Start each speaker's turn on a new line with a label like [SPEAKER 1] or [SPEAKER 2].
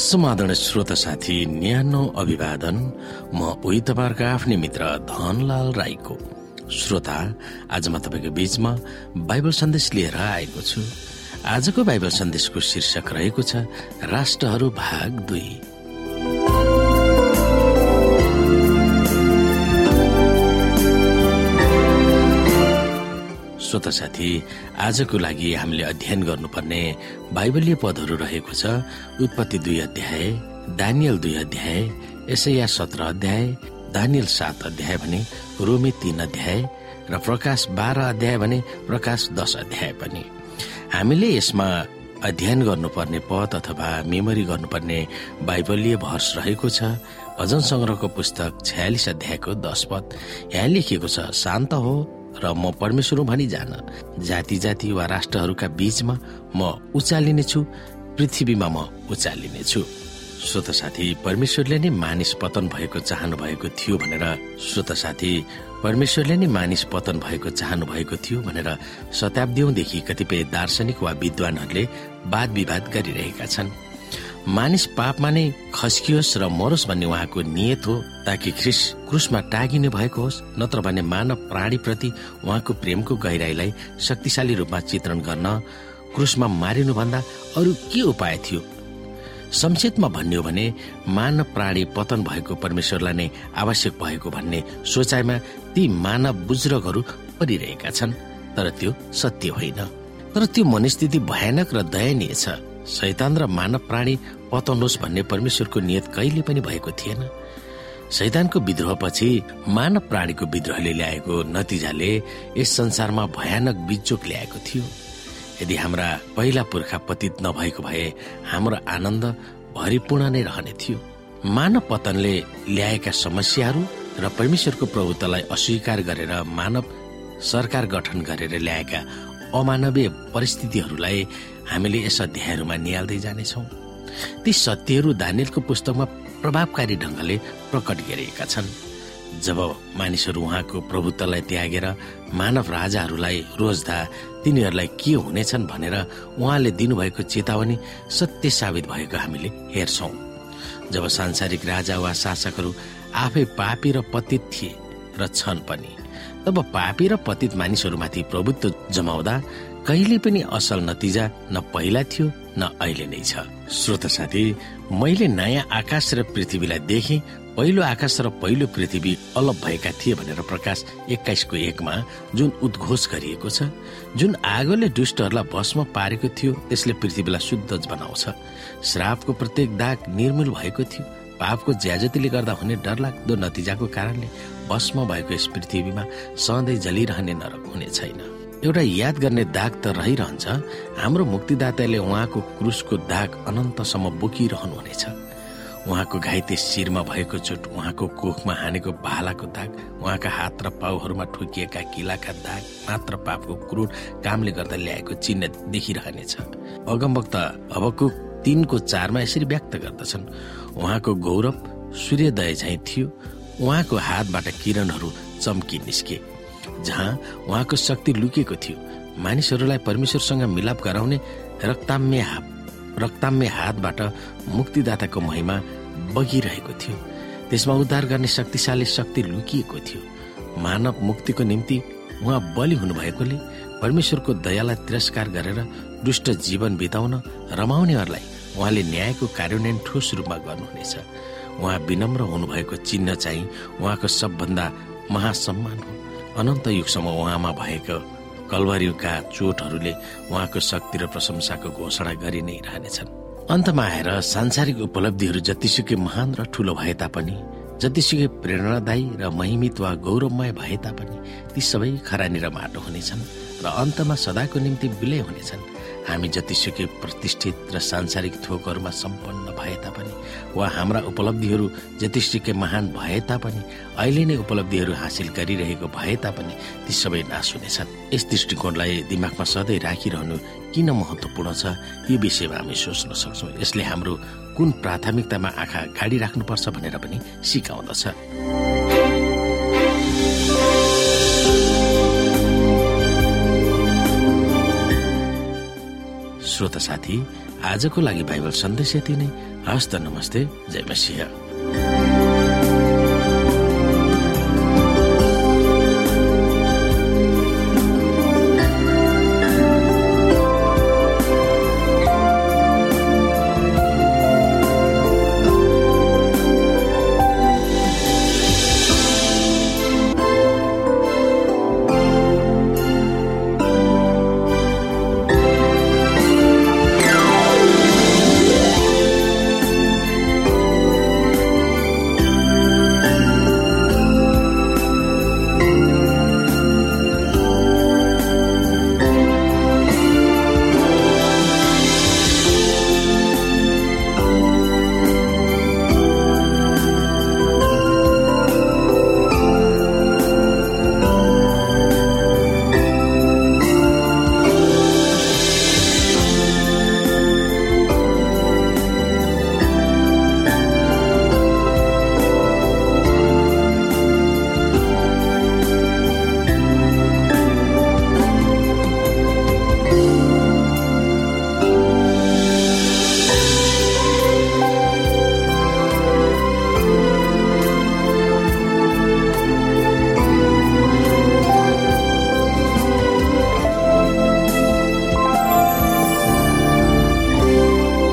[SPEAKER 1] समाधान श्रोता साथी न्यानो अभिवादन। म उही तपाईहरुको आफ्नै मित्र धनलाल राईको। श्रोता, आज म तपाईको बीचमा बाइबल सन्देश लिएर आएको छु। आजको बाइबल सन्देशको शीर्षक रहेको छ राष्ट्रहरू भाग 2। श्रोता साथी, आजको लागि हामीले अध्ययन गर्नुपर्ने बाइबलीय पदहरू रहेको छ उत्पत्ति 2 अध्याय, दानियल 2 अध्याय, यशाया 17 अध्याय, दानियल 7 अध्याय भने रोमी 3 अध्याय र प्रकाश 12 अध्याय भने प्रकाश 10 अध्याय पनि। हामीले यसमा अध्ययन गर्नुपर्ने पद अथवा मेमोरी गर्नुपर्ने बाइबलीय भर्स रहेको छ भजन संग्रहको पुस्तक 46 अध्यायको 10 पद। यहाँ लेखिएको छ, शान्त हो र म परमेश्वर हुँ भनी जान, जाति जाति वा राष्ट्रहरूका बीचमा म उचालिने छु, पृथ्वीमा म उचालिने छु। श्रोता साथी, परमेश्वरले नै मानिस पतन भएको चाहनु भएको थियो भनेर शताब्दीौंदेखि कतिपय दार्शनिक वा विद्वानहरूले वाद विवाद गरिरहेका छन्। मानिस पापमा नै खस्कियोस् र मरोस् भन्ने उहाँको नियत हो, ताकि ख्रीष्ट क्रुसमा टाँगिने भएको होस्। नत्र भने मानव प्राणीप्रति उहाँको प्रेमको गहिराईलाई शक्तिशाली रूपमा चित्रण गर्न क्रुसमा मारिनुभन्दा अरू के उपाय थियो? संक्षेपमा भन्ने हो भने मानव प्राणी पतन भएको परमेश्वरलाई नै आवश्यक भएको भन्ने सोचाइमा ती मानव बुजुर्गहरू परिरहेका छन्। तर त्यो सत्य होइन। तर त्यो मनस्थिति भयानक र दयनीय छ। शैतान र मानव प्राणी पतन होस् भन्ने परमेश्वरको नियत कहिले पनि भएको थिएन। शैतानको विद्रोहपछि मानव प्राणीको विद्रोहले ल्याएको नतिजाले यस संसारमा भयानक बिजोग ल्याएको थियो। यदि हाम्रा पहिला पुर्खा पतित नभएको भए हाम्रो आनन्द भरिपूर्ण नै रहने थियो। मानव पतनले ल्याएका समस्याहरू र परमेश्वरको प्रभुत्वलाई अस्वीकार गरेर मानव सरकार गठन गरेर ल्याएका अमानवीय परिस्थितिहरूलाई हामीले यस अध्यायहरूमा निहाल्दै जानेछौँ। ती सत्यहरू दानियलको पुस्तकमा प्रभावकारी ढंगले प्रकट गरिएका छन्। जब मानिसहरू उहाँको प्रभुत्वलाई त्यागेर मानव राजाहरूलाई रोज्दा तिनीहरूलाई के हुनेछन् भनेर उहाँले दिनुभएको चेतावनी सत्य साबित भएको हामीले हेर्छौं। जब सांसारिक राजा वा शासकहरू आफै पापी र पतित थिए र छन् पनि, तब पापी र पतित मानिसहरूमाथि प्रभुत्व जमाउँदा कहिले पनि असल नतिजा न पहिला थियो न अहिले नै छ। श्रोता साथी, मैले नयाँ आकाश र पृथ्वीलाई देखेँ। पहिलो आकाश र पहिलो पृथ्वी अलग भएका थिए भनेर प्रकाश 21:1 जुन उद्घोष गरिएको छ। जुन आगोले दुष्टहरूलाई भस्म पारेको थियो त्यसले पृथ्वीलाई शुद्ध बनाउँछ। श्रापको प्रत्येक दाग निर्मूल भएको थियो। पापको ज्याजतीले गर्दा हुने डरलाग्दो नतिजाको कारणले भस्म भएको यस पृथ्वीमा सधैँ जलिरहने नरक हुने छैन। एउटा याद गर्ने दाग त रहिरहन्छ। हाम्रो मुक्तिदाताले उहाँको क्रुसको दाग अनन्तसम्म बोकिरहनुहुनेछ। उहाँको घाइते शिरमा भएको चोट, उहाँको कोखमा हानेको भालाको दाग, उहाँका हात र पाउहरूमा ठोकिएका किलाका दाग मात्र पापको क्रूर कामले गर्दा ल्याएको चिन्ह देखिरहनेछ। अगमवक्ता हबकुक 3:4 यसरी व्यक्त गर्दछन्, उहाँको गौरव सूर्योदय झैं थियो। उहाँको हातबाट किरणहरू चम्की निस्के। जहाँ उहाँको शक्ति लुकेको थियो, मानिसहरूलाई परमेश्वरसँग मिलाप गराउने रक्ताम्य हातबाट मुक्तिदाताको महिमा बगिरहेको थियो। त्यसमा उद्धार गर्ने शक्तिशाली शक्ति लुकिएको थियो। मानव मुक्तिको निम्ति उहाँ बलि हुनुभएकोले परमेश्वरको दयालाई तिरस्कार गरेर दुष्ट जीवन बिताउन रमाउनेहरूलाई उहाँले न्यायको कार्यान्वयन ठोस रूपमा गर्नुहुनेछ। उहाँ विनम्र हुनुभएको चिन्ह चाहिँ उहाँको सबभन्दा महासम्मान हो। अनन्त युगसम्म उहाँमा भएको कल्वरीका चोटहरूले उहाँको शक्ति र प्रशंसाको घोषणा गरि नै रहनेछन्। अन्तमा आएर सांसारिक उपलब्धिहरू जतिसुकै महान र ठूलो भए तापनि, जतिसुकै प्रेरणादायी र महिमित वा गौरवमय भए तापनि ती सबै खरानी र माटो हुनेछन् र अन्तमा सदाको निम्ति विलय हुनेछन्। हामी जतिसुकै प्रतिष्ठित र सांसारिक थोकहरूमा सम्पन्न भए तापनि वा हाम्रा उपलब्धिहरू जतिसुकै महान भए तापनि, अहिले नै उपलब्धिहरू हासिल गरिरहेको भए तापनि ती सबै नाश हुनेछन्। यस दृष्टिकोणलाई दिमागमा सधैँ राखिरहनु किन महत्वपूर्ण छ, यो विषयमा हामी सोच्न सक्छौँ। यसले हाम्रो कुन प्राथमिकतामा आँखा गाडी राख्नुपर्छ भनेर पनि सिकाउँदछ। श्रोता साथी, आजको लागि बाइबल सन्देश यति नै। हस्त नमस्ते, जय मसीह।